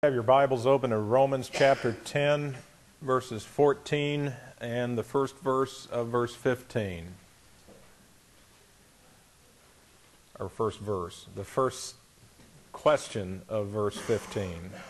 Have your Bibles open to Romans chapter 10, verses 14 and the first verse of verse 15. Or first verse, the first question of verse 15.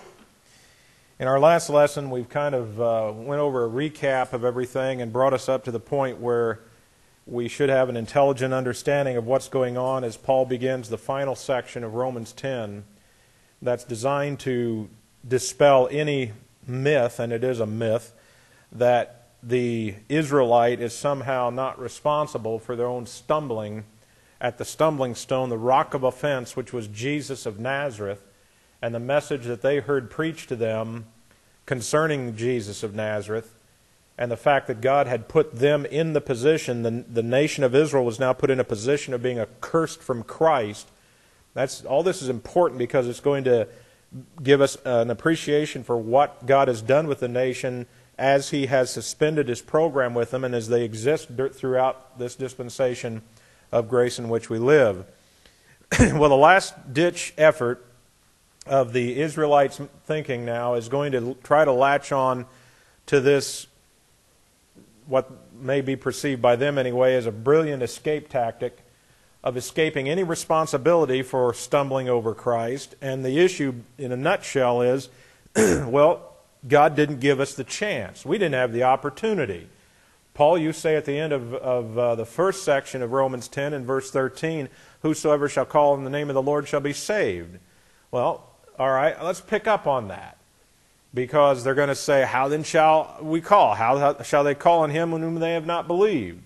In our last lesson, we've kind of went over a recap of everything and brought us up to the point where we should have an intelligent understanding of what's going on as Paul begins the final section of Romans 10 that's designed to dispel any myth, and it is a myth, that the Israelite is somehow not responsible for their own stumbling at the stumbling stone, the rock of offense, which was Jesus of Nazareth, and the message that they heard preached to them concerning Jesus of Nazareth, and the fact that God had put them in the position, the nation of Israel was now put in a position of being accursed from Christ. All this is important because it's going to give us an appreciation for what God has done with the nation as He has suspended His program with them and as they exist throughout this dispensation of grace in which we live. Well, the last-ditch effort of the Israelites' thinking now is going to try to latch on to this, what may be perceived by them anyway, as a brilliant escape tactic of escaping any responsibility for stumbling over Christ. And the issue, in a nutshell, is, well, God didn't give us the chance. We didn't have the opportunity. Paul, you say at the end of the first section of Romans 10 and verse 13, whosoever shall call on the name of the Lord shall be saved. Well, all right, let's pick up on that. Because they're going to say, how then shall we call? How shall they call on Him in whom they have not believed?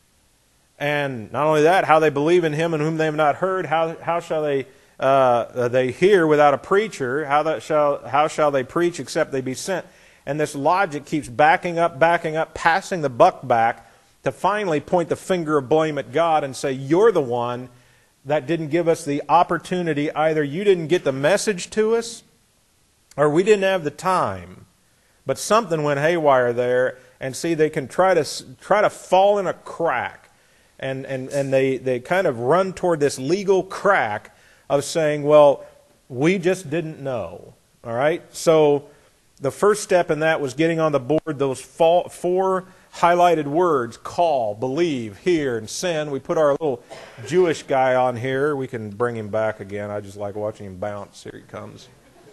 And not only that, how they believe in Him in whom they have not heard, how shall they hear without a preacher? How shall they preach except they be sent? And this logic keeps backing up, passing the buck back to finally point the finger of blame at God and say, you're the one that didn't give us the opportunity. Either you didn't get the message to us, or we didn't have the time. But something went haywire there, and see, they can try to fall in a crack. And they kind of run toward this legal crack of saying, well, we just didn't know. All right? So the first step in that was getting on the board those four highlighted words: call, believe, hear, and sin. We put our little Jewish guy on here. We can bring him back again. I just like watching him bounce. Here he comes.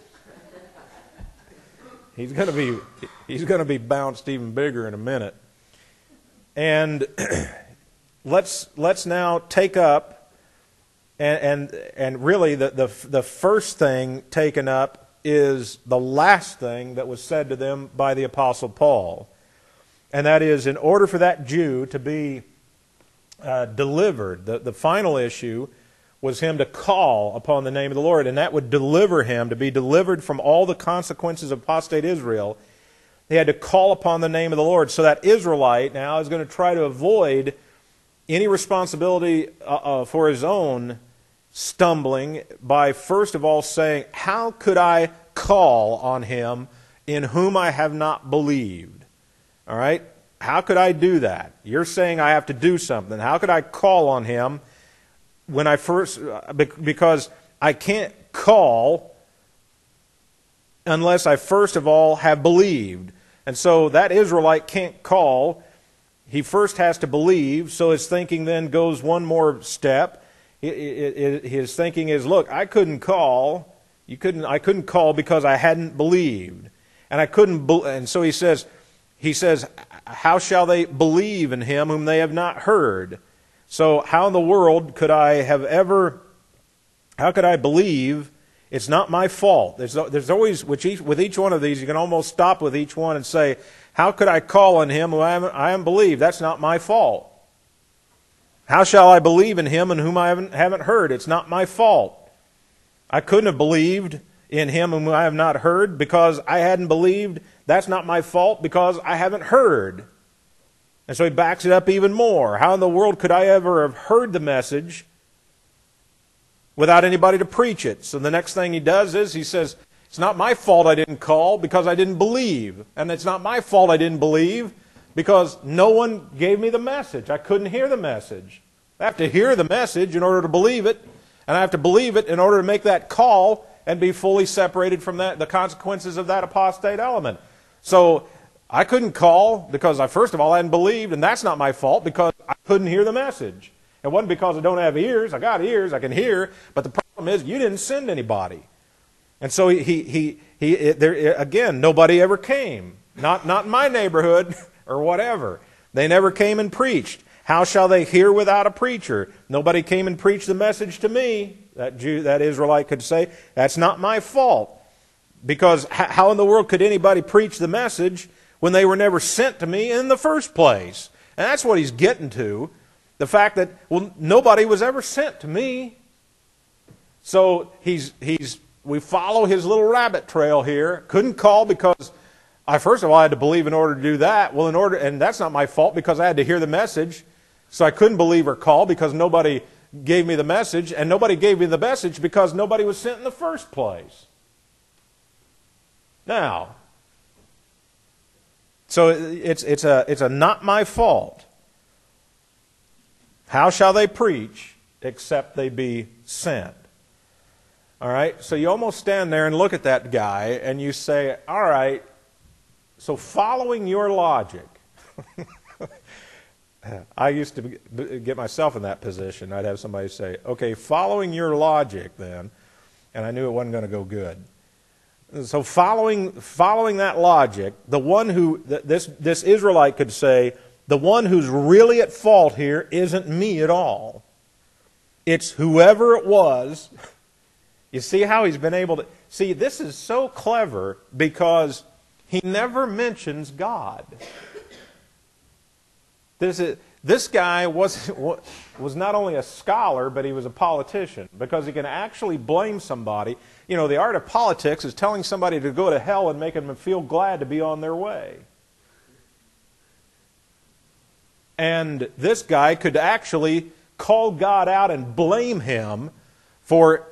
He's going to be bounced even bigger in a minute. And let's now take up and really the first thing taken up is the last thing that was said to them by the Apostle Paul. And that is, in order for that Jew to be delivered, the final issue was him to call upon the name of the Lord, and that would deliver him, to be delivered from all the consequences of apostate Israel. He had to call upon the name of the Lord. So that Israelite now is going to try to avoid any responsibility for his own stumbling by first of all saying, how could I call on Him in whom I have not believed? All right? How could I do that? You're saying I have to do something. How could I call on Him when I first, because I can't call unless I first of all have believed. And so that Israelite can't call. He first has to believe, so his thinking then goes one more step. His thinking is, look, I couldn't call. I couldn't call because I hadn't believed. And I couldn't, and so he says, how shall they believe in Him whom they have not heard? So how in the world could I how could I believe? It's not my fault. There's always, with each one of these, you can almost stop with each one and say, how could I call on Him whom I haven't believed? That's not my fault. How shall I believe in Him in whom I haven't heard? It's not my fault. I couldn't have believed in Him whom I have not heard because I hadn't believed. That's not my fault because I haven't heard. And so he backs it up even more. How in the world could I ever have heard the message without anybody to preach it? So the next thing he does is he says, it's not my fault I didn't call because I didn't believe. And it's not my fault I didn't believe because no one gave me the message. I couldn't hear the message. I have to hear the message in order to believe it. And I have to believe it in order to make that call and be fully separated from that, the consequences of that apostate element. So I couldn't call because first of all, I hadn't believed, and that's not my fault because I couldn't hear the message. It wasn't because I don't have ears. I got ears, I can hear, but the problem is you didn't send anybody. And so again, nobody ever came. Not in my neighborhood or whatever. They never came and preached. How shall they hear without a preacher? Nobody came and preached the message to me. That Israelite could say, that's not my fault. Because how in the world could anybody preach the message when they were never sent to me in the first place? And that's what he's getting to. The fact that, well, nobody was ever sent to me. So we follow his little rabbit trail here. Couldn't call because first of all, I had to believe in order to do that. Well, and that's not my fault because I had to hear the message. So I couldn't believe or call because nobody gave me the message, and nobody gave me the message because nobody was sent in the first place. Now, so it's a not my fault. How shall they preach except they be sent? All right, so you almost stand there and look at that guy and you say, all right, so following your logic, I used to get myself in that position. I'd have somebody say, okay, following your logic then, and I knew it wasn't going to go good. So following that logic, the one who, this Israelite could say, the one who's really at fault here isn't me at all. It's whoever it was. You see how he's been able to... See, this is so clever because he never mentions God. This guy was not only a scholar, but he was a politician because he can actually blame somebody. You know, the art of politics is telling somebody to go to hell and making them feel glad to be on their way. And this guy could actually call God out and blame him for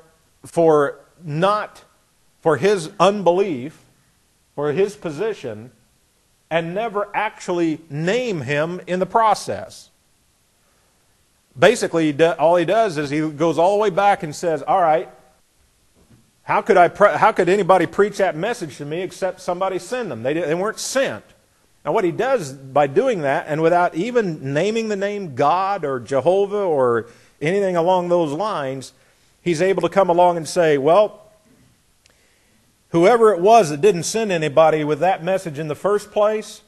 his unbelief, for his position, and never actually name him in the process. Basically, all he does is he goes all the way back and says, all right, how could anybody preach that message to me except somebody send them? They weren't sent. Now what he does by doing that, and without even naming the name God or Jehovah or anything along those lines, he's able to come along and say, well, whoever it was that didn't send anybody with that message in the first place,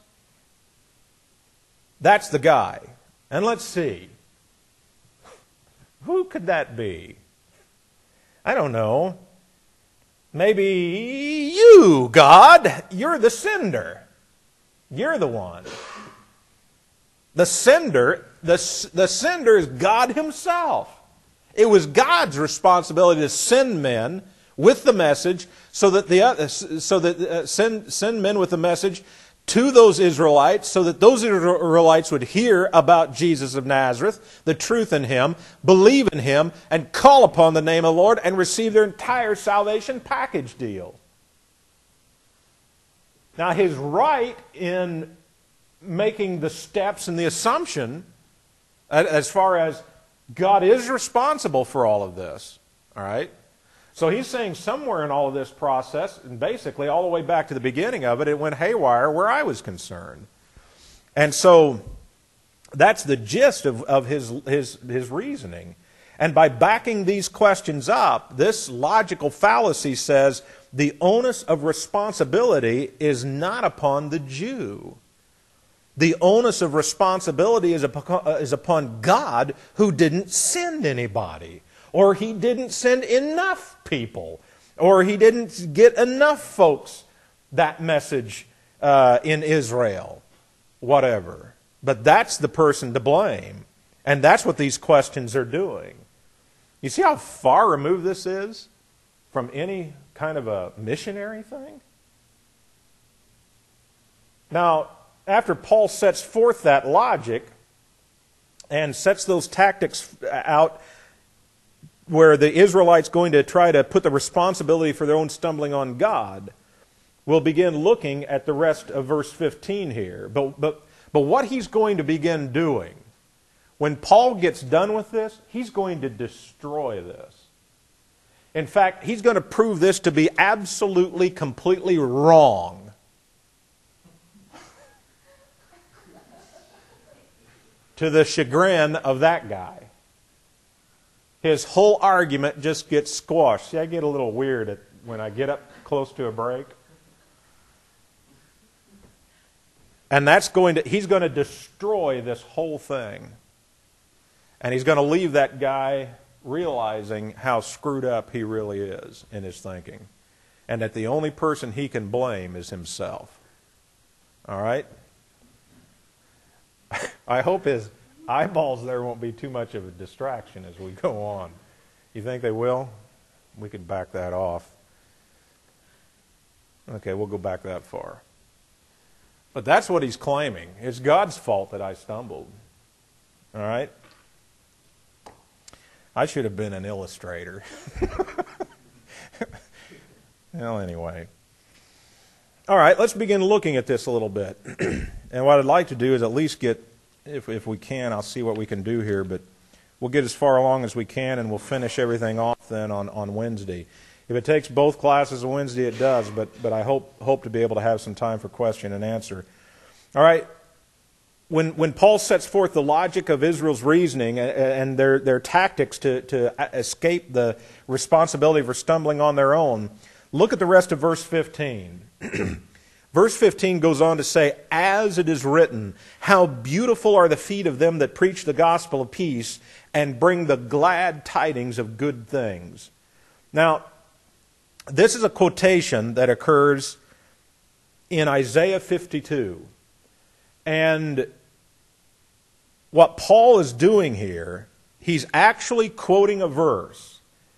that's the guy. And let's see. Who could that be? I don't know. Maybe you, God. You're the sender. You're the one. The sender is God himself. It was God's responsibility to send men with the message send men with the message to those Israelites so that those Israelites would hear about Jesus of Nazareth, the truth in him, believe in him, and call upon the name of the Lord and receive their entire salvation package deal. Now, his right in making the steps and the assumption, as far as God is responsible for all of this, all right? So he's saying somewhere in all of this process, and basically all the way back to the beginning of it, it went haywire where I was concerned. And so that's the gist of his reasoning. And by backing these questions up, this logical fallacy says the onus of responsibility is not upon the Jew. The onus of responsibility is upon God, who didn't send anybody, or he didn't send enough people, or he didn't get enough folks that message in Israel, whatever. But that's the person to blame, and that's what these questions are doing. You see how far removed this is from any kind of a missionary thing? Now, after Paul sets forth that logic and sets those tactics out where the Israelites going to try to put the responsibility for their own stumbling on God, we'll begin looking at the rest of verse 15 here. But what he's going to begin doing, when Paul gets done with this, he's going to destroy this. In fact, he's going to prove this to be absolutely, completely wrong. To the chagrin of that guy. His whole argument just gets squashed. See, I get a little weird when I get up close to a break. And he's going to destroy this whole thing. And he's going to leave that guy realizing how screwed up he really is in his thinking. And that the only person he can blame is himself. All right? I hope his eyeballs there won't be too much of a distraction as we go on. You think they will? We can back that off. Okay, we'll go back that far. But that's what he's claiming. It's God's fault that I stumbled. All right? I should have been an illustrator. Well, anyway. All right, let's begin looking at this a little bit. And what I'd like to do is at least get, if we can, I'll see what we can do here, but we'll get as far along as we can, and we'll finish everything off then on Wednesday. If it takes both classes on Wednesday, it does, but I hope to be able to have some time for question and answer. All right. When Paul sets forth the logic of Israel's reasoning and their tactics to escape the responsibility for stumbling on their own, look at the rest of verse 15. Verse 15 goes on to say, "As it is written, how beautiful are the feet of them that preach the gospel of peace and bring the glad tidings of good things." Now, this is a quotation that occurs in Isaiah 52. And what Paul is doing here, he's actually quoting a verse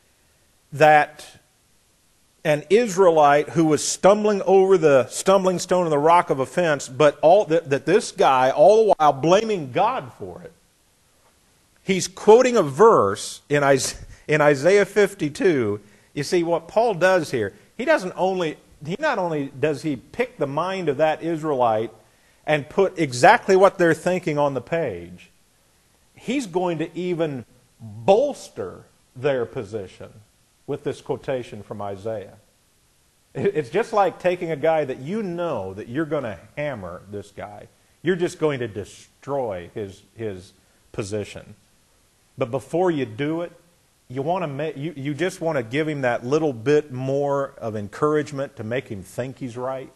that an Israelite who was stumbling over the stumbling stone and the rock of offense, but that this guy, all the while blaming God for it. He's quoting a verse in Isaiah 52. You see, what Paul does here, he not only does he pick the mind of that Israelite and put exactly what they're thinking on the page, he's going to even bolster their position with this quotation from Isaiah. It's just like taking a guy that you know that you're going to hammer this guy. You're just going to destroy his position. But before you do it, you just want to give him that little bit more of encouragement to make him think he's right.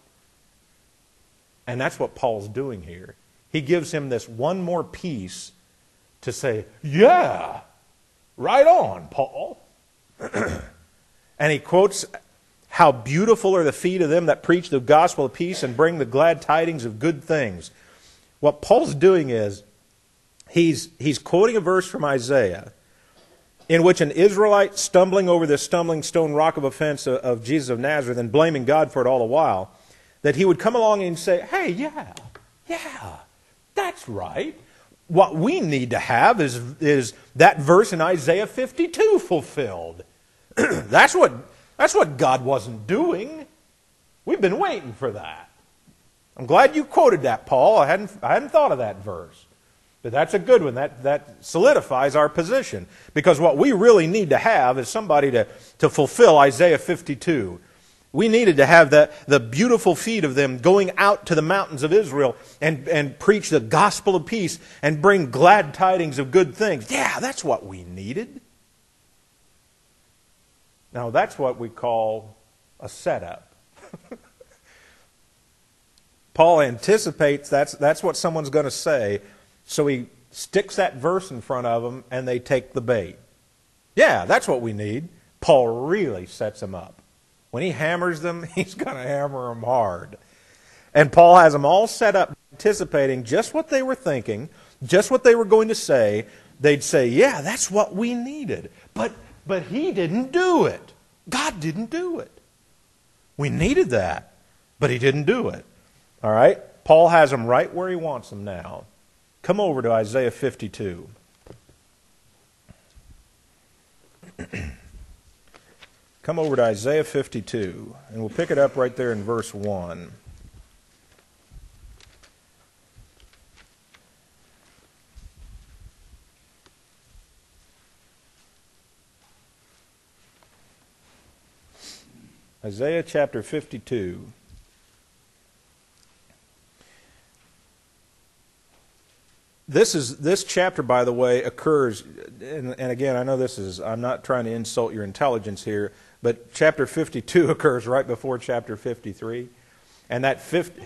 And that's what Paul's doing here. He gives him this one more piece to say, yeah, right on, Paul. And he quotes, "How beautiful are the feet of them that preach the gospel of peace and bring the glad tidings of good things." What Paul's doing is, he's quoting a verse from Isaiah in which an Israelite stumbling over this stumbling stone rock of offense of Jesus of Nazareth and blaming God for it all the while, that he would come along and say, hey, yeah, that's right. What we need to have is that verse in Isaiah 52 fulfilled. That's what God wasn't doing. We've been waiting for that. I'm glad you quoted that, Paul. I hadn't thought of that verse. But that's a good one. That solidifies our position. Because what we really need to have is somebody to fulfill Isaiah 52. We needed to have the beautiful feet of them going out to the mountains of Israel and preach the gospel of peace and bring glad tidings of good things. Yeah, that's what we needed. Now, that's what we call a setup. Paul anticipates that's what someone's going to say, so he sticks that verse in front of them and they take the bait. Yeah, that's what we need. Paul really sets them up. When he hammers them, he's going to hammer them hard. And Paul has them all set up, anticipating just what they were thinking, just what they were going to say. They'd say, yeah, that's what we needed. But he didn't do it. God didn't do it. We needed that, but he didn't do it. All right? Paul has them right where he wants them now. Come over to Isaiah 52. Come over to Isaiah 52, and we'll pick it up right there in verse 1. Isaiah chapter 52. This chapter, by the way, occurs, and again, I know I'm not trying to insult your intelligence here, but chapter 52 occurs right before chapter 53. And that 50...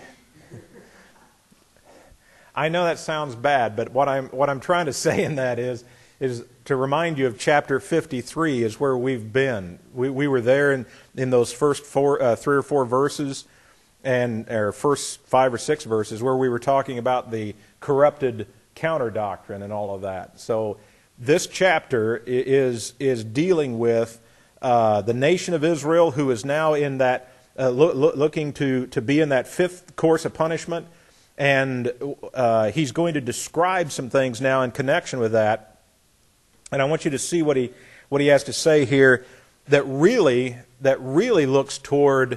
I know that sounds bad, but what I'm trying to say in that is to remind you of chapter 53 is where we've been. We were there in those first 3 or 4 verses, or first 5 or 6 verses, where we were talking about the corrupted counter doctrine and all of that. So this chapter is dealing with the nation of Israel, who is now in that looking to be in that 5th course of punishment. And he's going to describe some things now in connection with that. And I want you to see what he has to say here that really looks toward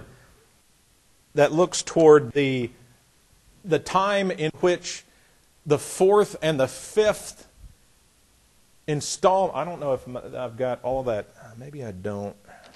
the time in which the 4th and the 5th installment. I don't know if I've got all that. Maybe I don't.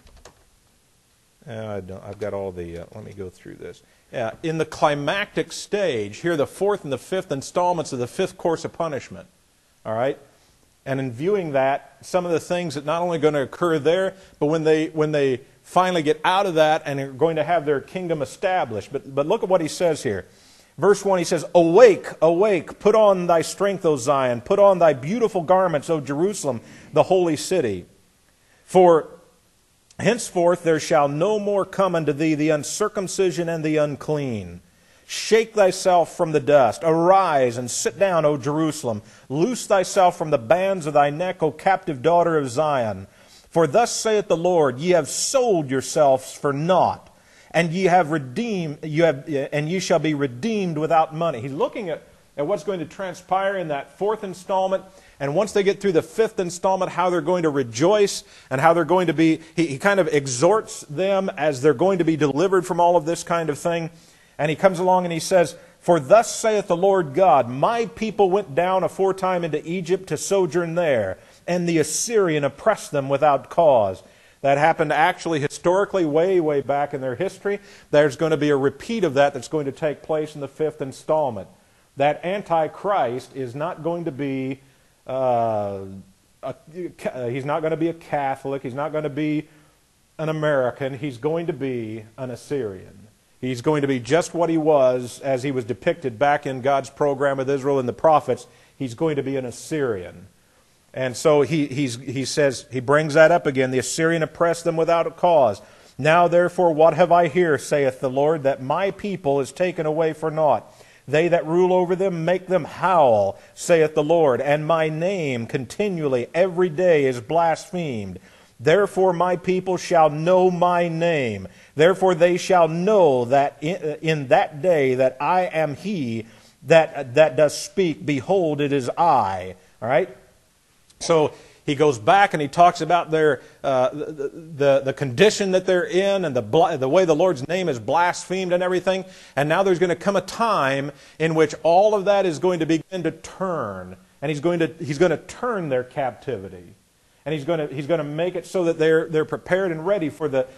I don't. I've got all the. Let me go through this. In the climactic stage, here are the 4th and the 5th installments of the 5th course of punishment. All right? And in viewing that, some of the things that not only are going to occur there, but when they finally get out of that and are going to have their kingdom established. But look at what he says here. Verse 1, he says, "Awake, awake, put on thy strength, O Zion, put on thy beautiful garments, O Jerusalem, the holy city. For henceforth there shall no more come unto thee the uncircumcision and the unclean. Shake thyself from the dust. Arise and sit down, O Jerusalem. Loose thyself from the bands of thy neck, O captive daughter of Zion. For thus saith the Lord, ye have sold yourselves for naught, and ye have redeemed, and ye shall be redeemed without money." He's looking at what's going to transpire in that 4th installment. And once they get through the 5th installment, how they're going to rejoice and how they're going to be, he kind of exhorts them as they're going to be delivered from all of this kind of thing. And he comes along and he says, "For thus saith the Lord God, my people went down aforetime into Egypt to sojourn there, and the Assyrian oppressed them without cause." That happened actually historically way, way back in their history. There's going to be a repeat of that that's going to take place in the 5th installment. That Antichrist is not going to be he's not going to be a Catholic. He's not going to be an American. He's going to be an Assyrian. He's going to be just what he was as he was depicted back in God's program with Israel and the prophets. He's going to be an Assyrian. And so he says, he brings that up again. The Assyrian oppressed them without a cause. "Now therefore what have I here, saith the Lord, that my people is taken away for naught? They that rule over them make them howl, saith the Lord, and my name continually every day is blasphemed. Therefore my people shall know my name. Therefore they shall know that in that day that I am he that does speak. Behold, it is I." All right? So he goes back and he talks about their the condition that they're in and the way the Lord's name is blasphemed and everything. And now there's going to come a time in which all of that is going to begin to turn, and he's going to turn their captivity, and he's going to make it so that they're prepared and ready for the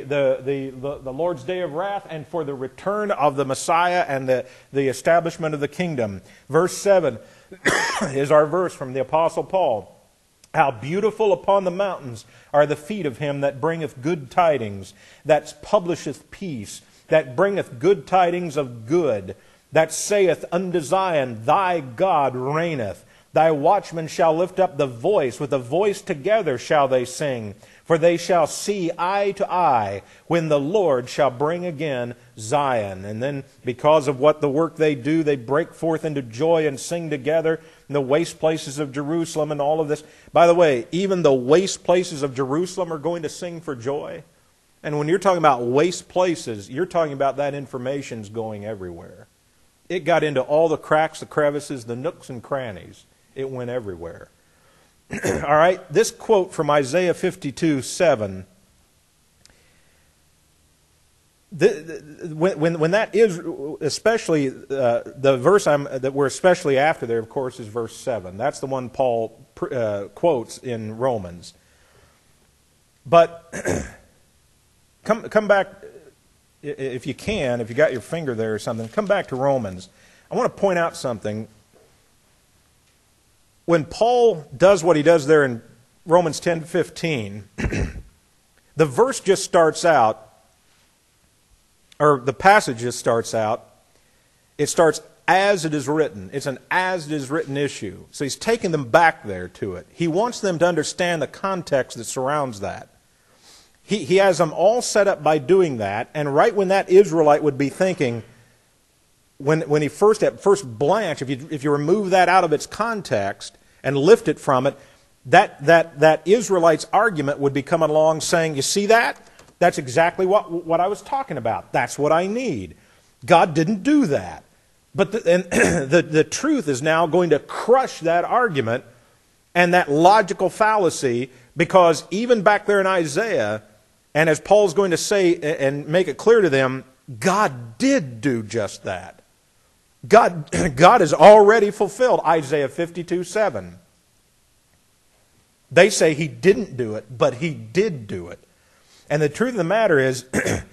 Lord's day of wrath and for the return of the Messiah and the establishment of the kingdom. Verse 7 is our verse from the Apostle Paul. "How beautiful upon the mountains are the feet of him that bringeth good tidings, that publisheth peace, that bringeth good tidings of good, that saith unto Zion, Thy God reigneth. Thy watchmen shall lift up the voice, with a voice together shall they sing. For they shall see eye to eye, when the Lord shall bring again Zion." And then, because of what the work they do, they break forth into joy and sing together in the waste places of Jerusalem and all of this. By the way, even the waste places of Jerusalem are going to sing for joy. And when you're talking about waste places, you're talking about that information's going everywhere. It got into all the cracks, the crevices, the nooks and crannies. It went everywhere. All right, this quote from Isaiah 52:7. When that is, especially the verse that we're especially after there, of course, is verse 7. That's the one Paul quotes in Romans. But Come back, if you can, if you got your finger there or something, come back to Romans. I want to point out something. When Paul does what he does there in Romans 10:15, the verse just starts out, or the passage just starts out, it starts as it is written. It's an as it is written issue. So he's taking them back there to it. He wants them to understand the context that surrounds that. He has them all set up by doing that, and right when that Israelite would be thinking, when he first, at first blanch, if you remove that out of its context and lift it from it, that Israelite's argument would be coming along saying, you see that? That's exactly what I was talking about. That's what I need. God didn't do that. But the truth is now going to crush that argument and that logical fallacy, because even back there in Isaiah, and as Paul's going to say and make it clear to them, God did do just that. God has already fulfilled Isaiah 52:7. They say He didn't do it, but He did do it. And the truth of the matter is,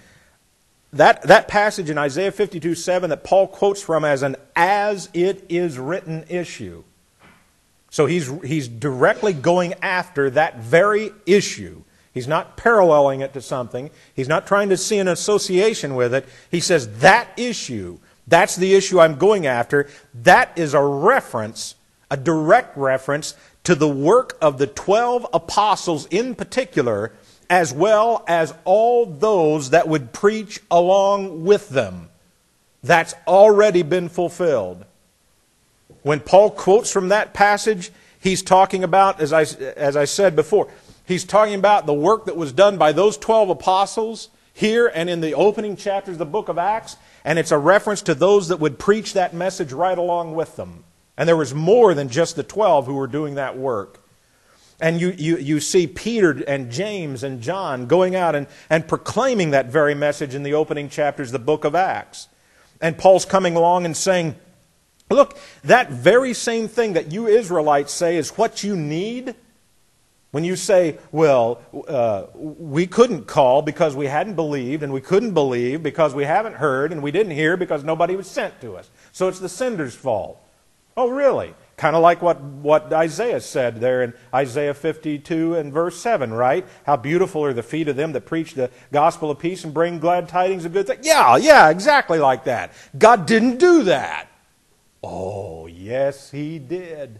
that passage in Isaiah 52:7 that Paul quotes from as an as it is written issue. So he's directly going after that very issue. He's not paralleling it to something. He's not trying to see an association with it. He says that issue, that's the issue I'm going after. That is a reference, a direct reference to the work of the 12 apostles in particular, as well as all those that would preach along with them. That's already been fulfilled. When Paul quotes from that passage, he's talking about, as I said before, he's talking about the work that was done by those 12 apostles here and in the opening chapters of the book of Acts, and it's a reference to those that would preach that message right along with them. And there was more than just the 12 who were doing that work. And you see Peter and James and John going out and proclaiming that very message in the opening chapters of the book of Acts. And Paul's coming along and saying, look, that very same thing that you Israelites say is what you need. When you say, well, we couldn't call because we hadn't believed, and we couldn't believe because we haven't heard, and we didn't hear because nobody was sent to us. So it's the sender's fault. Oh, really? Kind of like what Isaiah said there in Isaiah 52 and verse 7, right? How beautiful are the feet of them that preach the gospel of peace and bring glad tidings of good things. Yeah, exactly like that. God didn't do that. Oh, yes, He did.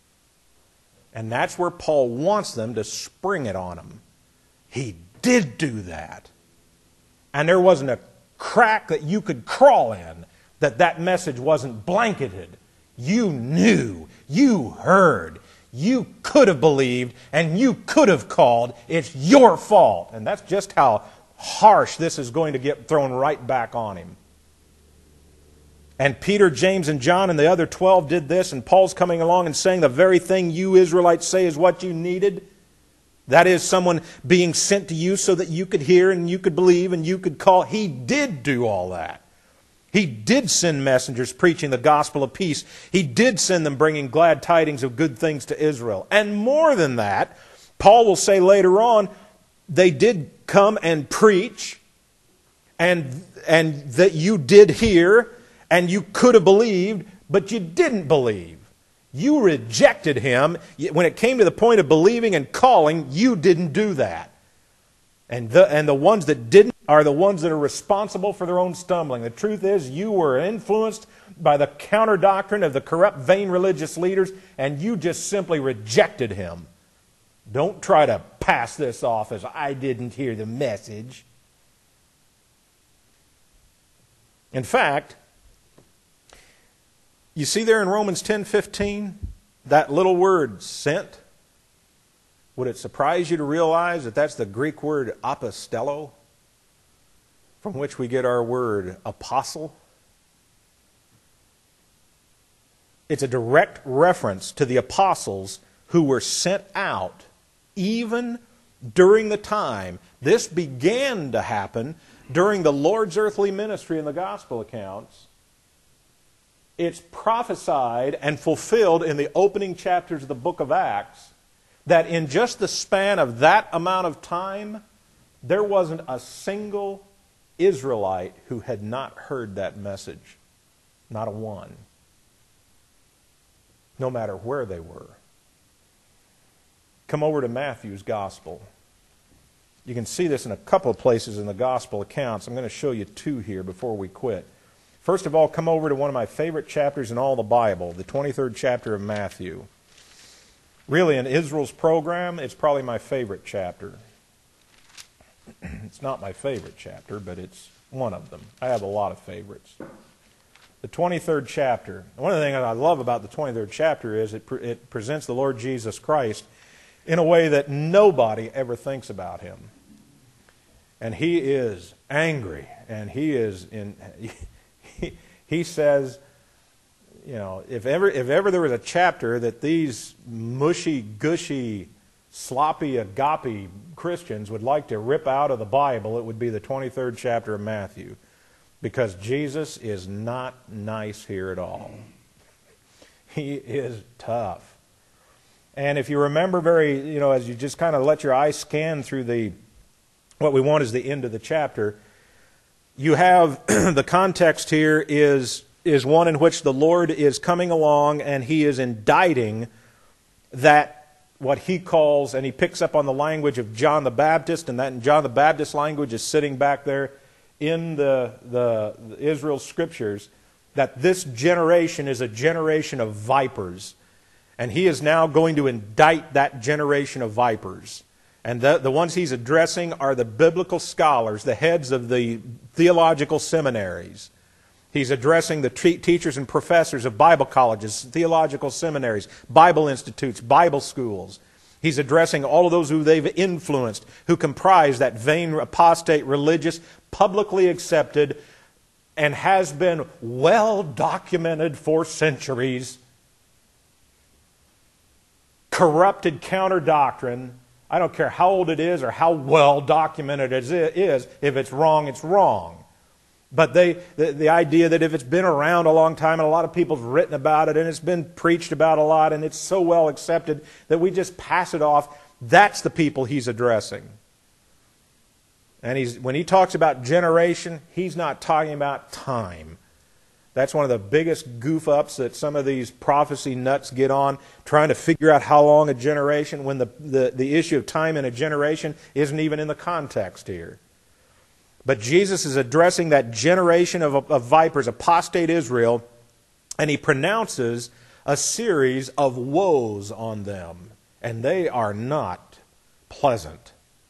And that's where Paul wants them to spring it on him. He did do that. And there wasn't a crack that you could crawl in that message wasn't blanketed. You knew, you heard, you could have believed, and you could have called. It's your fault. And that's just how harsh this is going to get thrown right back on him. And Peter, James, and John and the other 12 did this, and Paul's coming along and saying the very thing you Israelites say is what you needed. That is, someone being sent to you so that you could hear and you could believe and you could call. He did do all that. He did send messengers preaching the gospel of peace. He did send them bringing glad tidings of good things to Israel. And more than that, Paul will say later on, they did come and preach, and that you did hear, and you could have believed, but you didn't believe. You rejected Him. When it came to the point of believing and calling, you didn't do that. And the ones that didn't are the ones that are responsible for their own stumbling. The truth is, you were influenced by the counter doctrine of the corrupt, vain religious leaders, and you just simply rejected Him. Don't try to pass this off as I didn't hear the message. In fact, you see there in Romans 10:15, that little word, sent? Would it surprise you to realize that that's the Greek word apostello, from which we get our word apostle? It's a direct reference to the apostles who were sent out even during the time. This began to happen during the Lord's earthly ministry in the gospel accounts. It's prophesied and fulfilled in the opening chapters of the book of Acts that in just the span of that amount of time, There wasn't a single Israelite who had not heard that message. Not a one. No matter where they were. Come over to Matthew's Gospel. You can see this in a couple of places in the Gospel accounts. I'm going to show you two here before we quit. First of all, come over to one of my favorite chapters in all the Bible, the 23rd chapter of Matthew. Really, in Israel's program, it's probably my favorite chapter. It's not my favorite chapter, but it's one of them. I have a lot of favorites. The 23rd chapter. One of the things I love about the 23rd chapter is it presents the Lord Jesus Christ in a way that nobody ever thinks about him. And he is angry, and he says, you know, if ever there was a chapter that these mushy, gushy, sloppy, agape Christians would like to rip out of the Bible, it would be the 23rd chapter of Matthew. Because Jesus is not nice here at all. He is tough. And if you remember as you just kind of let your eyes scan through what we want is the end of the chapter, you have the context here is one in which the Lord is coming along and he is indicting that what he calls, and he picks up on the language of John the Baptist, and that in John the Baptist language is sitting back there in the Israel scriptures, that this generation is a generation of vipers. And he is now going to indict that generation of vipers. And the ones he's addressing are the biblical scholars, the heads of the theological seminaries. He's addressing the teachers and professors of Bible colleges, theological seminaries, Bible institutes, Bible schools. He's addressing all of those who they've influenced, who comprise that vain, apostate, religious, publicly accepted, and has been well documented for centuries, corrupted counter-doctrine. I don't care how old it is or how well documented it is. If it's wrong, it's wrong. But the idea that if it's been around a long time and a lot of people have written about it and it's been preached about a lot and it's so well accepted that we just pass it off, that's the people he's addressing. And when he talks about generation, he's not talking about time. That's one of the biggest goof-ups that some of these prophecy nuts get on, trying to figure out how long a generation, when the issue of time in a generation isn't even in the context here. But Jesus is addressing that generation of vipers, apostate Israel, and he pronounces a series of woes on them. And they are not pleasant.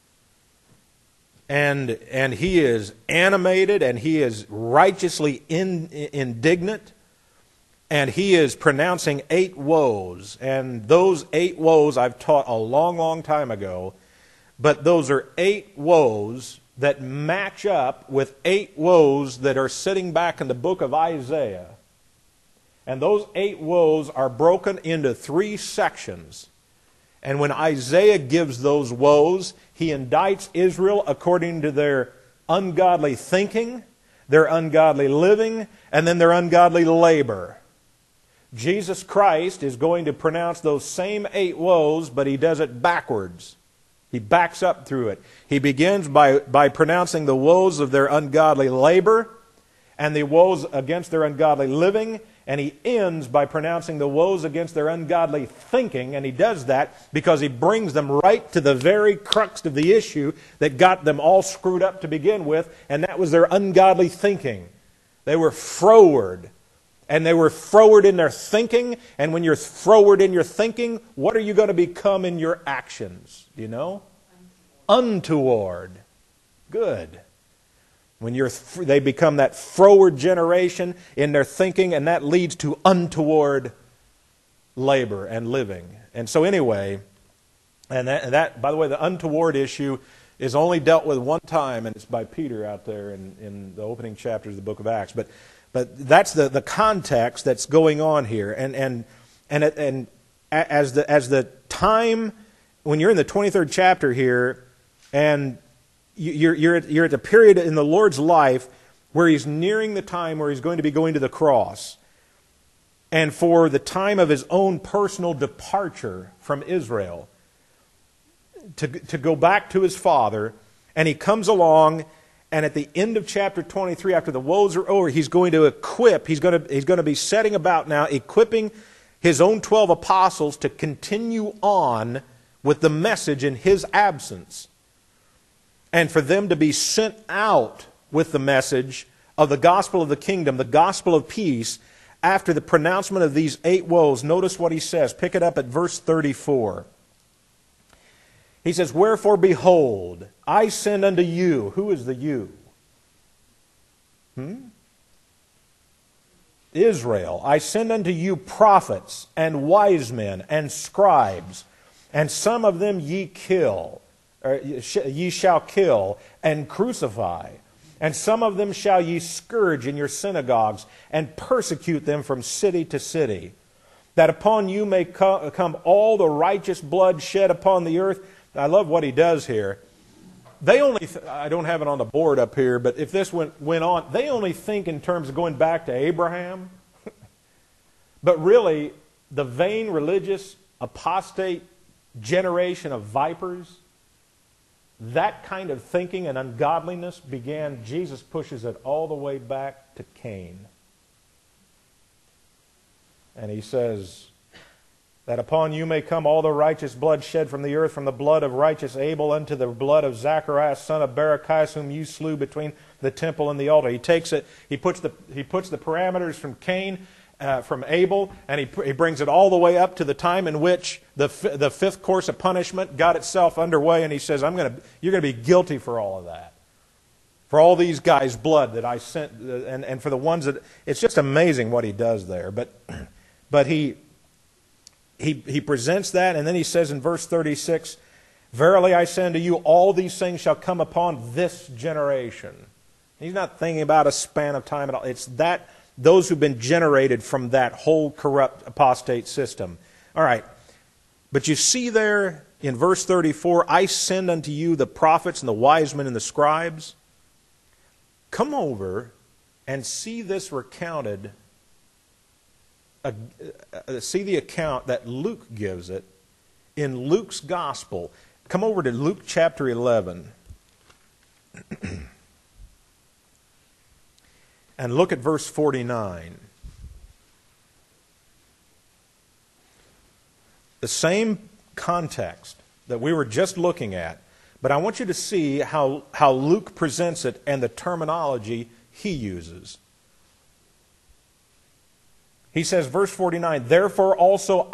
And he is animated, and he is righteously indignant, and he is pronouncing 8 woes. And those 8 woes I've taught a long, long time ago, but those are 8 woes that match up with 8 woes that are sitting back in the book of Isaiah. And those 8 woes are broken into 3 sections. And when Isaiah gives those woes, he indicts Israel according to their ungodly thinking, their ungodly living, and then their ungodly labor. Jesus Christ is going to pronounce those same 8 woes, but he does it backwards. He backs up through it. He begins by pronouncing the woes of their ungodly labor and the woes against their ungodly living, and he ends by pronouncing the woes against their ungodly thinking, and he does that because he brings them right to the very crux of the issue that got them all screwed up to begin with, and that was their ungodly thinking. They were froward, and they were froward in their thinking, and when you're froward in your thinking, what are you going to become in your actions? Do you know? Untoward. Good. When they become that froward generation in their thinking, and that leads to untoward labor and living. And so anyway, and that by the way, the untoward issue is only dealt with one time, and it's by Peter out there in the opening chapters of the book of Acts. But that's the context that's going on here. And as the time, when you're in the 23rd chapter here, and you're at the period in the Lord's life where he's nearing the time where he's going to be going to the cross, and for the time of his own personal departure from Israel to go back to his Father, And he comes along, and at the end of chapter 23, after the woes are over, he's going to equip, he's going to be setting about now, equipping his own 12 apostles to continue on with the message in his absence. And for them to be sent out with the message of the gospel of the kingdom, the gospel of peace, after the pronouncement of these 8 woes. Notice what he says. Pick it up at verse 34. He says, "Wherefore, behold, I send unto you." Who is the you? Israel. "I send unto you prophets and wise men and scribes, and some of them ye shall kill and crucify. And some of them shall ye scourge in your synagogues, and persecute them from city to city, that upon you may come all the righteous blood shed upon the earth." I love what he does here. They only, I don't have it on the board up here, but if this went on, they only think in terms of going back to Abraham. But really, the vain, religious, apostate generation of vipers, that kind of thinking and ungodliness began, Jesus pushes it all the way back to Cain. And he says, "That upon you may come all the righteous blood shed from the earth, from the blood of righteous Abel unto the blood of Zacharias, son of Barachias, whom you slew between the temple and the altar." He takes it, he puts the parameters from Cain, from Abel, and he brings it all the way up to the time in which the fifth course of punishment got itself underway, and he says, you're going to be guilty for all of that. For all these guys' blood that I sent, and for the ones that, it's just amazing what he does there. But he presents that, and then he says in verse 36, "Verily I say unto you, all these things shall come upon this generation." He's not thinking about a span of time at all. It's that, those who've been generated from that whole corrupt apostate system. All right. But you see there in verse 34, "I send unto you the prophets and the wise men and the scribes." Come over and see this recounted. See the account that Luke gives it in Luke's gospel. Come over to Luke chapter 11. And look at verse 49. The same context that we were just looking at, but I want you to see how Luke presents it and the terminology he uses. He says, verse 49, "Therefore also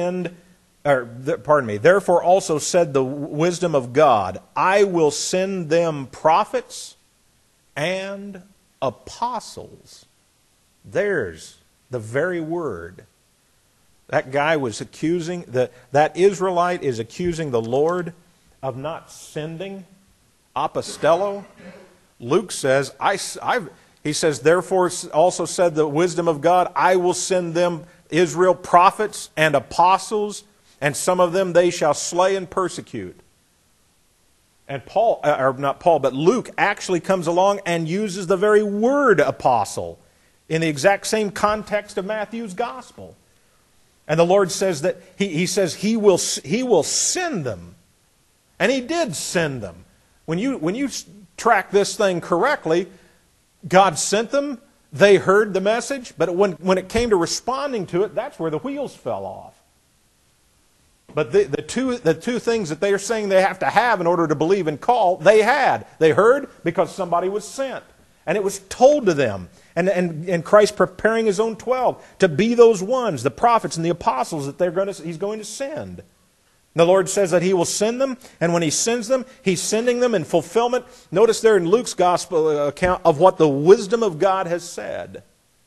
therefore also said the wisdom of God, I will send them prophets and apostles." There's the very word. That guy was accusing, that Israelite is accusing the Lord of not sending apostello. Luke says, he says, "Therefore also said the wisdom of God, I will send them, Israel, prophets and apostles, and some of them they shall slay and persecute." And Luke actually comes along and uses the very word apostle in the exact same context of Matthew's gospel. And the Lord says that he says he will send them. And he did send them. When you track this thing correctly, God sent them, they heard the message, but when it came to responding to it, that's where the wheels fell off. But the two things that they are saying they have to have in order to believe and call, they had. They heard because somebody was sent. And it was told to them. And Christ preparing His own 12 to be those ones, the prophets and the apostles that He's going to send. The Lord says that He will send them, and when He sends them, He's sending them in fulfillment. Notice there in Luke's gospel account of what the wisdom of God has said.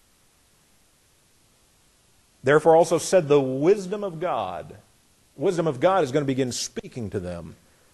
Therefore also said the wisdom of God. Wisdom of God is going to begin speaking to them.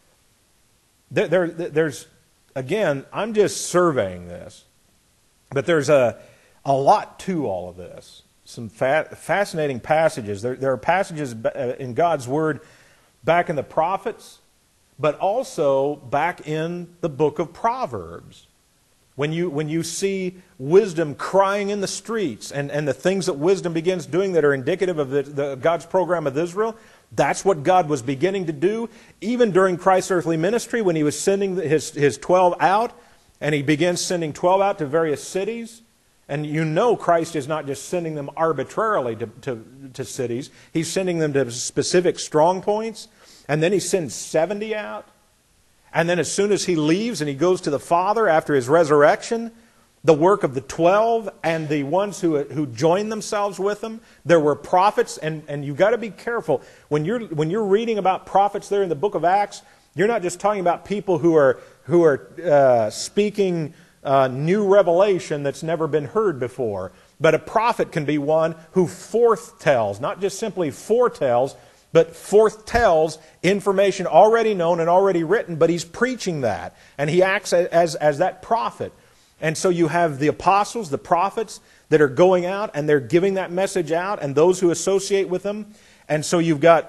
There's, again, I'm just surveying this, but there's a lot to all of this. Some fascinating passages. There are passages in God's Word back in the prophets, but also back in the book of Proverbs. When you see wisdom crying in the streets and the things that wisdom begins doing that are indicative of God's program of Israel, That's what God was beginning to do, even during Christ's earthly ministry when He was sending His 12 out, and He began sending 12 out to various cities. And you know Christ is not just sending them arbitrarily to cities. He's sending them to specific strong points. And then He sends 70 out. And then as soon as He leaves and He goes to the Father after His resurrection, the work of the 12 and the ones who joined themselves with Him, there were prophets. And you've got to be careful. When you're reading about prophets there in the book of Acts, you're not just talking about people who are speaking new revelation that's never been heard before. But a prophet can be one who forthtells, not just simply foretells, but forthtells information already known and already written, but he's preaching that. And he acts as that prophet. And so you have the apostles, the prophets, that are going out and they're giving that message out, and those who associate with them. And so you've got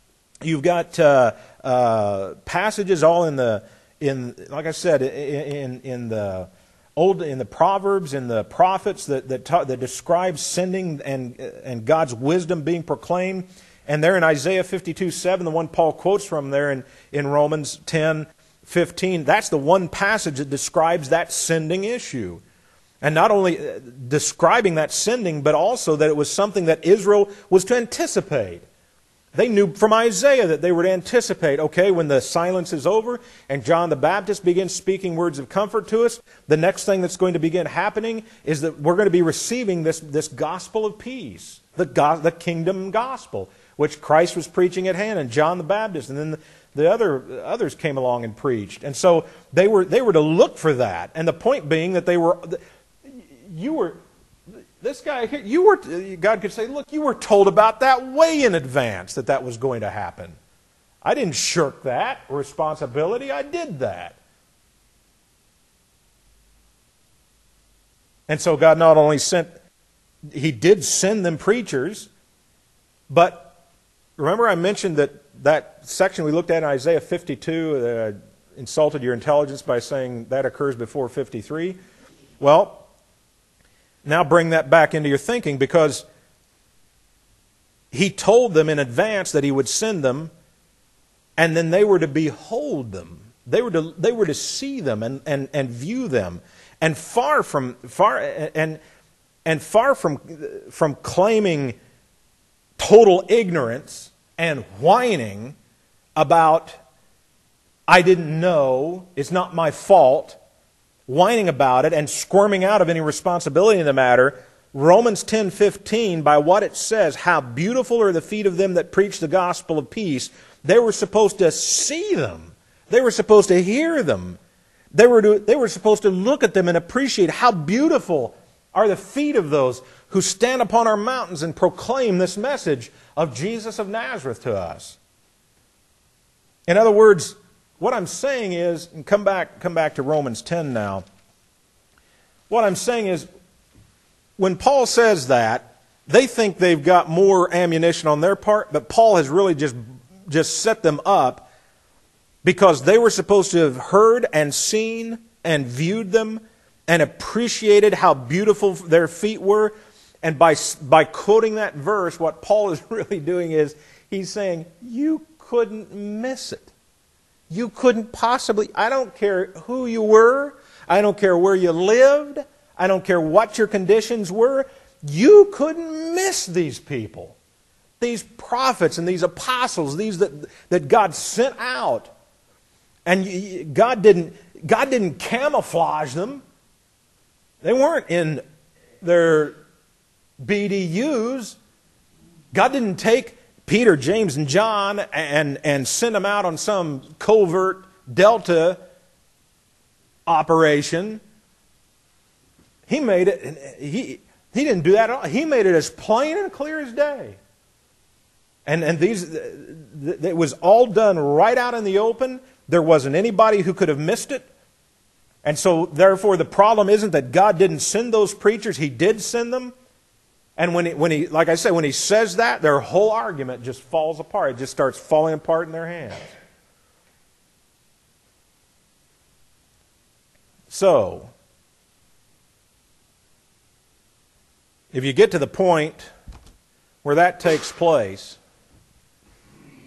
passages all like I said, in the Proverbs, in the prophets that describe sending and God's wisdom being proclaimed. And there in Isaiah 52:7, the one Paul quotes from there in Romans 10:15, that's the one passage that describes that sending issue. And not only describing that sending, but also that it was something that Israel was to anticipate. They knew from Isaiah that they were to anticipate, okay, when the silence is over and John the Baptist begins speaking words of comfort to us, the next thing that's going to begin happening is that we're going to be receiving this gospel of peace, the kingdom gospel, which Christ was preaching at hand, and John the Baptist, and then the others came along and preached. And so they were to look for that. And the point being that this guy here, God could say, look, you were told about that way in advance that was going to happen. I didn't shirk that responsibility. I did that. And so God not only He did send them preachers, but remember I mentioned that section we looked at in Isaiah 52, insulted your intelligence by saying that occurs before 53. Well, now bring that back into your thinking, because He told them in advance that He would send them, and then they were to behold them. They were to see them and view them. And far from claiming total ignorance and whining about, I didn't know, it's not my fault, whining about it and squirming out of any responsibility in the matter, Romans 10:15, by what it says, how beautiful are the feet of them that preach the gospel of peace. They were supposed to see them. They were supposed to hear them. They were supposed to look at them and appreciate how beautiful are the feet of those who stand upon our mountains and proclaim this message of Jesus of Nazareth to us. In other words, what I'm saying is, and come back to Romans 10 now. What I'm saying is, when Paul says that, they think they've got more ammunition on their part, but Paul has really just set them up because they were supposed to have heard and seen and viewed them and appreciated how beautiful their feet were. And by quoting that verse, what Paul is really doing is he's saying, you couldn't miss it. You couldn't possibly, I don't care who you were, I don't care where you lived, I don't care what your conditions were, you couldn't miss these people. These prophets and these apostles, these that God sent out. And God didn't camouflage them. They weren't in their BDUs. God didn't take Peter, James, and John and send them out on some covert Delta operation. He made it. He didn't do that at all. He made it as plain and clear as day. And it was all done right out in the open. There wasn't anybody who could have missed it. And so, therefore, the problem isn't that God didn't send those preachers. He did send them. And when he, like I said, when he says that, their whole argument just falls apart. It just starts falling apart in their hands. So, if you get to the point where that takes place,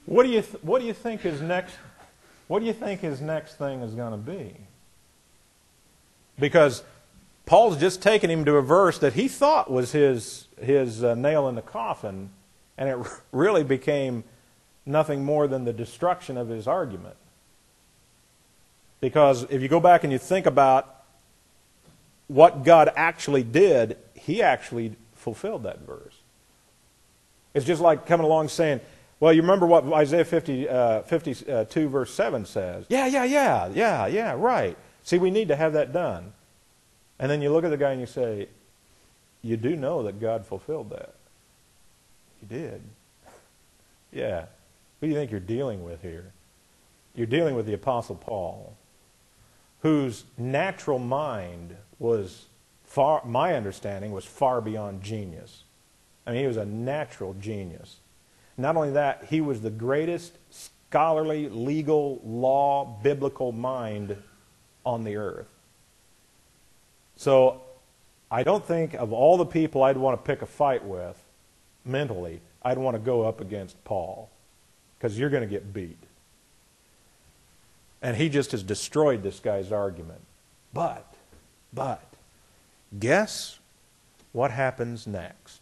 What do you think his next thing is going to be? Because Paul's just taken him to a verse that he thought was his nail in the coffin, and it really became nothing more than the destruction of his argument. Because if you go back and you think about what God actually did, He actually fulfilled that verse. It's just like coming along saying, well, you remember what Isaiah 52 verse 7 says? Yeah, right. See, we need to have that done. And then you look at the guy and you say, you do know that God fulfilled that. He did. Yeah. Who do you think you're dealing with here? You're dealing with the Apostle Paul, whose natural mind was far, my understanding, was far beyond genius. I mean, he was a natural genius. Not only that, he was the greatest scholarly, legal, law, biblical mind on the earth. So I don't think of all the people I'd want to pick a fight with mentally, I'd want to go up against Paul, because you're going to get beat. And he just has destroyed this guy's argument. But, guess what happens next?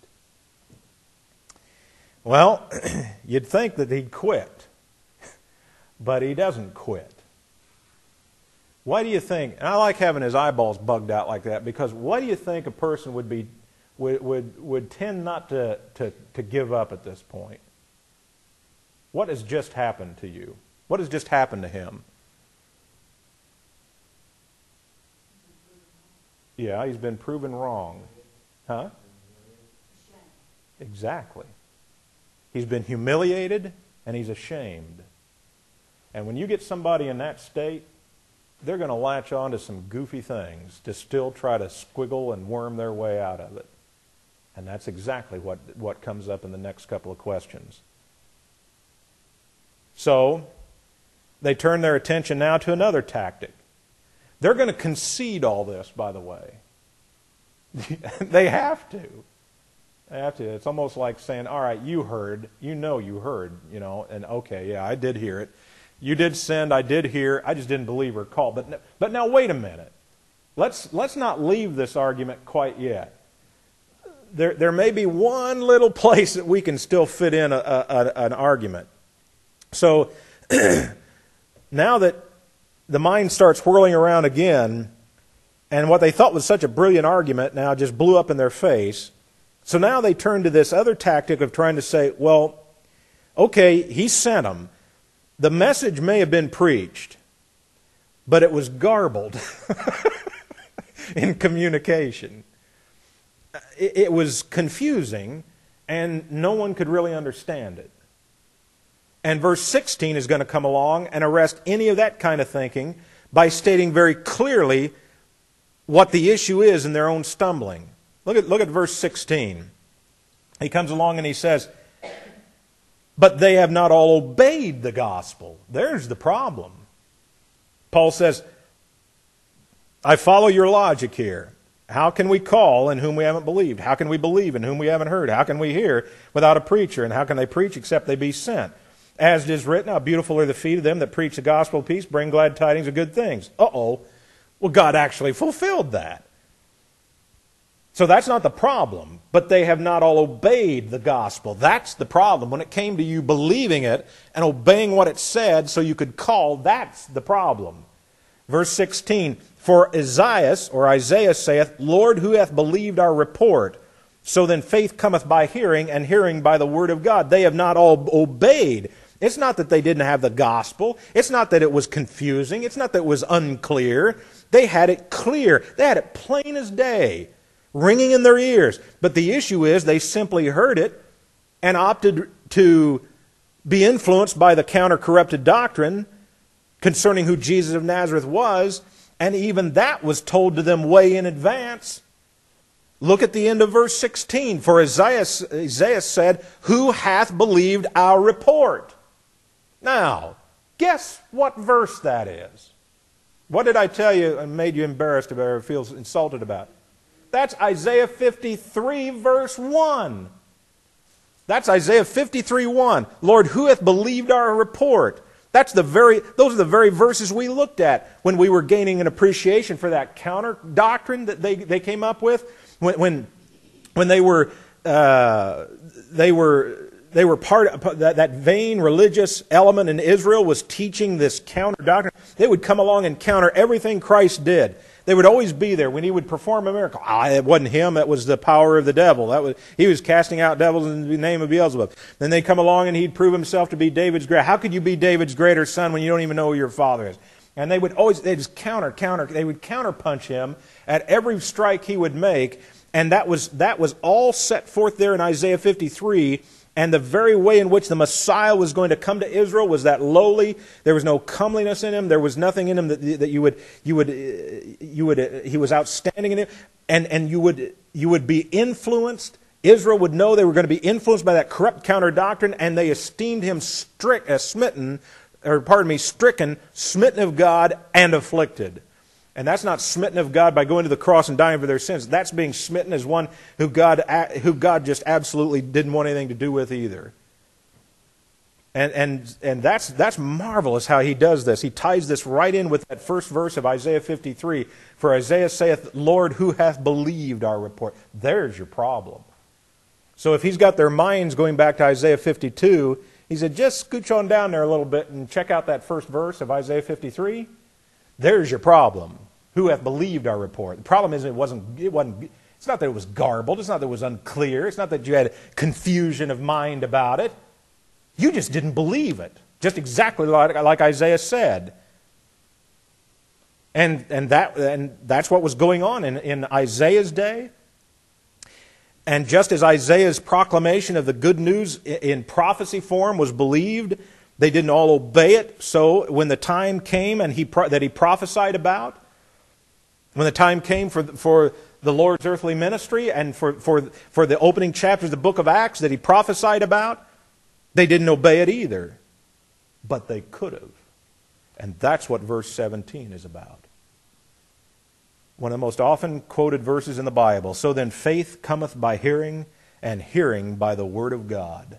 Well, you'd think that he'd quit, but he doesn't quit. Why do you think, and I like having his eyeballs bugged out like that, because why do you think a person would tend not to give up at this point? What has just happened to you? What has just happened to him? Yeah, he's been proven wrong. Huh? Exactly. He's been humiliated and he's ashamed. And when you get somebody in that state, they're going to latch on to some goofy things to still try to squiggle and worm their way out of it. And that's exactly what comes up in the next couple of questions. So, they turn their attention now to another tactic. They're going to concede all this, by the way. They have to. They have to. It's almost like saying, all right, you heard, and okay, yeah, I did hear it. You did send, I did hear, I just didn't believe or call. But now wait a minute. Let's not leave this argument quite yet. There may be one little place that we can still fit in an argument. So now that the mind starts whirling around again, and what they thought was such a brilliant argument now just blew up in their face. So now they turn to this other tactic of trying to say, well, okay, he sent them. The message may have been preached, but it was garbled in communication. It was confusing, and no one could really understand it. And verse 16 is going to come along and arrest any of that kind of thinking by stating very clearly what the issue is in their own stumbling. Look at verse 16. He comes along and he says, but they have not all obeyed the gospel. There's the problem. Paul says, I follow your logic here. How can we call in whom we haven't believed? How can we believe in whom we haven't heard? How can we hear without a preacher? And how can they preach except they be sent? As it is written, how beautiful are the feet of them that preach the gospel of peace, bring glad tidings of good things. Uh-oh. Well, God actually fulfilled that. So that's not the problem. But they have not all obeyed the gospel. That's the problem. When it came to you believing it and obeying what it said so you could call, that's the problem. Verse 16, for Isaiah saith, Lord, who hath believed our report? So then faith cometh by hearing, and hearing by the word of God. They have not all obeyed. It's not that they didn't have the gospel. It's not that it was confusing. It's not that it was unclear. They had it clear. They had it plain as day, ringing in their ears. But the issue is they simply heard it and opted to be influenced by the counter-corrupted doctrine concerning who Jesus of Nazareth was, and even that was told to them way in advance. Look at the end of verse 16. For Isaiah said, who hath believed our report? Now, guess what verse that is? What did I tell you and made you embarrassed about or feel insulted about? That's Isaiah 53, verse 1. That's Isaiah 53:1. Lord, who hath believed our report? Those are the very verses we looked at when we were gaining an appreciation for that counter doctrine that they came up with. When they were part of that vain religious element in Israel was teaching this counter doctrine. They would come along and counter everything Christ did. They would always be there when he would perform a miracle. It wasn't him, it was the power of the devil. He was casting out devils in the name of Beelzebub. Then they'd come along and he'd prove himself to be David's great. How could you be David's greater son when you don't even know who your father is? And they would just counter. They would counterpunch him at every strike he would make. And that was all set forth there in Isaiah 53. And the very way in which the Messiah was going to come to Israel was that lowly. There was no comeliness in him. There was nothing in him that he was outstanding in him. And you would be influenced. Israel would know they were going to be influenced by that corrupt counter doctrine, and they esteemed him stricken, smitten of God, and afflicted. And that's not smitten of God by going to the cross and dying for their sins. That's being smitten as one who God just absolutely didn't want anything to do with either. And that's marvelous how he does this. He ties this right in with that first verse of Isaiah 53. For Isaiah saith, Lord, who hath believed our report? There's your problem. So if he's got their minds going back to Isaiah 52, he said, just scooch on down there a little bit and check out that first verse of Isaiah 53. There's your problem. Who hath believed our report? The problem is it's not that it was garbled. It's not that it was unclear. It's not that you had confusion of mind about it. You just didn't believe it. Just exactly like Isaiah said. And that's what was going on in Isaiah's day. And just as Isaiah's proclamation of the good news in prophecy form was believed, they didn't all obey it. So when the time came that he prophesied about, when the time came for the Lord's earthly ministry and for the opening chapters of the book of Acts that he prophesied about, they didn't obey it either. But they could have. And that's what verse 17 is about. One of the most often quoted verses in the Bible. So then faith cometh by hearing, and hearing by the word of God.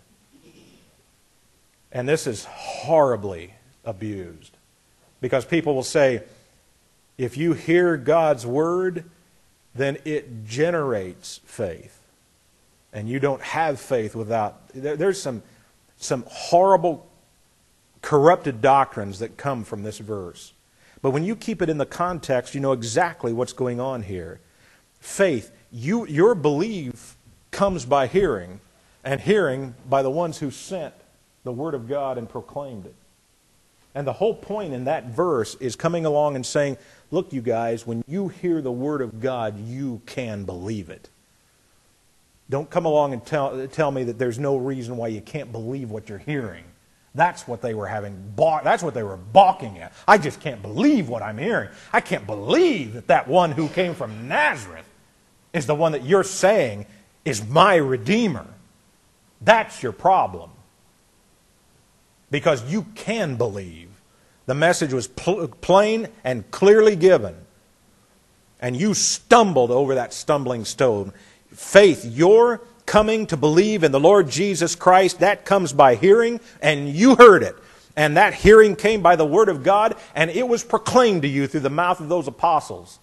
And this is horribly abused. Because people will say, if you hear God's word, then it generates faith. And you don't have faith without... There's some horrible, corrupted doctrines that come from this verse. But when you keep it in the context, you know exactly what's going on here. Faith, your belief comes by hearing, and hearing by the ones who sent the Word of God and proclaimed it. And the whole point in that verse is coming along and saying, look, you guys, when you hear the Word of God, you can believe it. Don't come along and tell me that there's no reason why you can't believe what you're hearing. That's what they were that's what they were balking at. I just can't believe what I'm hearing. I can't believe that one who came from Nazareth is the one that you're saying is my Redeemer. That's your problem. Because you can believe. The message was plain and clearly given. And you stumbled over that stumbling stone. Faith, your coming to believe in the Lord Jesus Christ, that comes by hearing, and you heard it. And that hearing came by the Word of God, and it was proclaimed to you through the mouth of those apostles.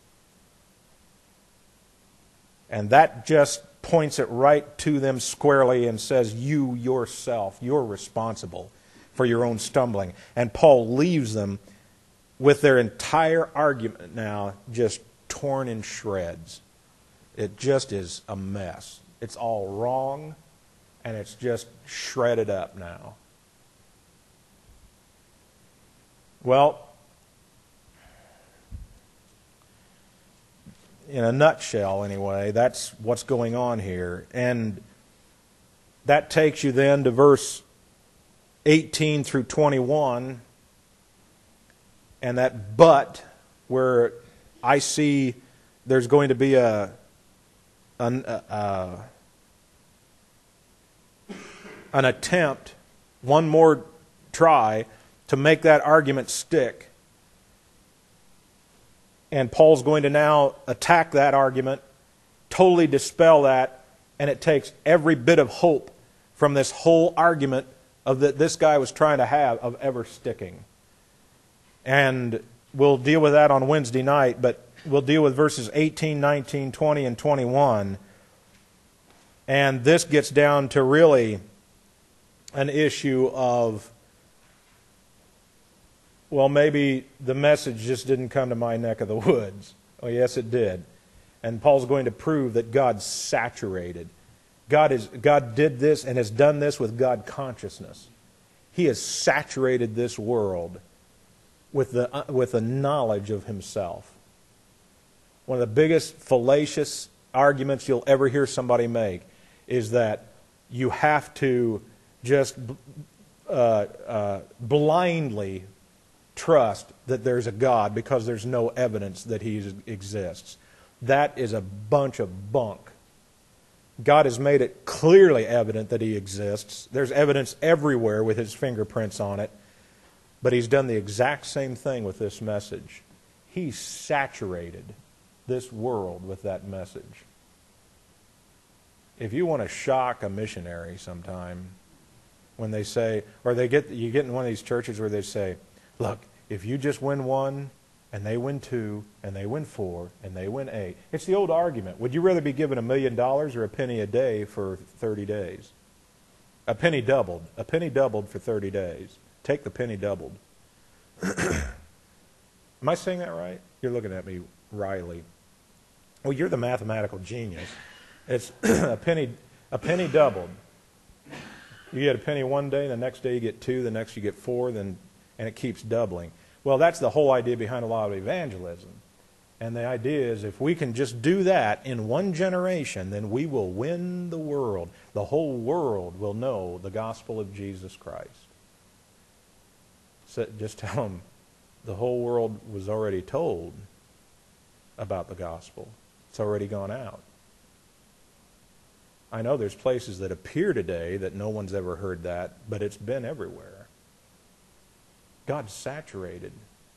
And that just points it right to them squarely and says, you yourself, you're responsible for your own stumbling. And Paul leaves them with their entire argument now just torn in shreds. It just is a mess. It's all wrong, and it's just shredded up now. Well, in a nutshell anyway, that's what's going on here. And that takes you then to verse 18 through 21, and that but, where I see there's going to be an attempt, one more try, to make that argument stick. And Paul's going to now attack that argument, totally dispel that, and it takes every bit of hope from this whole argument of that this guy was trying to have of ever sticking. And we'll deal with that on Wednesday night, but we'll deal with verses 18, 19, 20, and 21. And this gets down to really an issue of, well, maybe the message just didn't come to my neck of the woods. Oh, yes, it did. And Paul's going to prove that God's saturated. God did this and has done this with God consciousness. He has saturated this world with the knowledge of himself. One of the biggest fallacious arguments you'll ever hear somebody make is that you have to just blindly trust that there's a God because there's no evidence that he exists. That is a bunch of bunk. God has made it clearly evident that he exists. There's evidence everywhere with his fingerprints on it. But he's done the exact same thing with this message. He's saturated this world with that message. If you want to shock a missionary sometime, when they say, or you get in one of these churches where they say, look, if you just win one, and they win two, and they win four, and they win eight. It's the old argument. Would you rather be given $1 million or a penny a day for 30 days? A penny doubled. A penny doubled for 30 days. Take the penny doubled. Am I saying that right? You're looking at me wryly. Well, you're the mathematical genius. It's a penny doubled. You get a penny one day, the next day you get two, the next you get four, and it keeps doubling. Well, that's the whole idea behind a lot of evangelism. And the idea is if we can just do that in one generation, then we will win the world. The whole world will know the gospel of Jesus Christ. So just tell them the whole world was already told about the gospel. It's already gone out. I know there's places that appear today that no one's ever heard that, but it's been everywhere. God saturated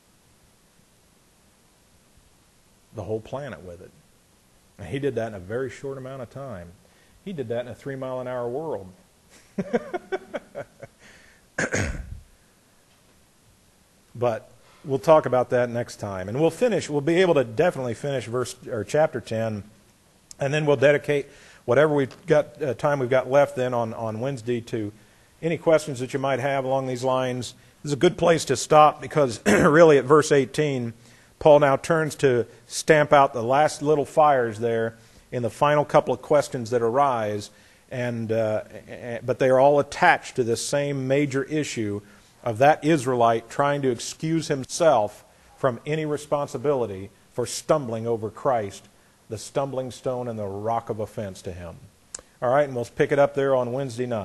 the whole planet with it. And he did that in a very short amount of time. He did that in a 3-mile-an-hour world. But we'll talk about that next time. And we'll be able to definitely finish chapter 10, and then we'll dedicate whatever time we've got left then on Wednesday to any questions that you might have along these lines. This is a good place to stop because really at verse 18, Paul now turns to stamp out the last little fires there in the final couple of questions that arise, but they are all attached to this same major issue of that Israelite trying to excuse himself from any responsibility for stumbling over Christ, the stumbling stone and the rock of offense to him. All right, and we'll pick it up there on Wednesday night.